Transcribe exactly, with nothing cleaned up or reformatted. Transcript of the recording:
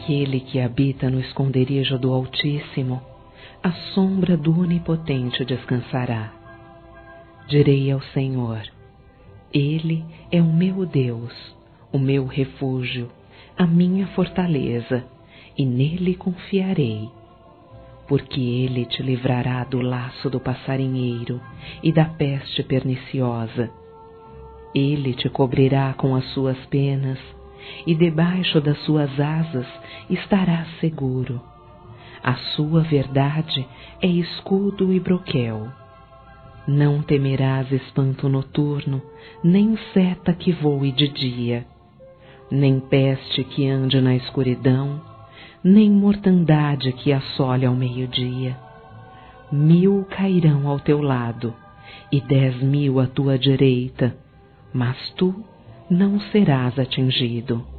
Aquele que habita no esconderijo do Altíssimo, à sombra do Onipotente descansará. Direi ao Senhor: Ele é o meu Deus, o meu refúgio, a minha fortaleza, e nele confiarei. Porque ele te livrará do laço do passarinheiro e da peste perniciosa. Ele te cobrirá com as suas penas, e debaixo das suas asas estarás seguro. A sua verdade é escudo e broquel. Não temerás espanto noturno, nem seta que voe de dia, nem peste que ande na escuridão, nem mortandade que assole ao meio-dia. Mil cairão ao teu lado, e dez mil à tua direita, mas tu não serás atingido.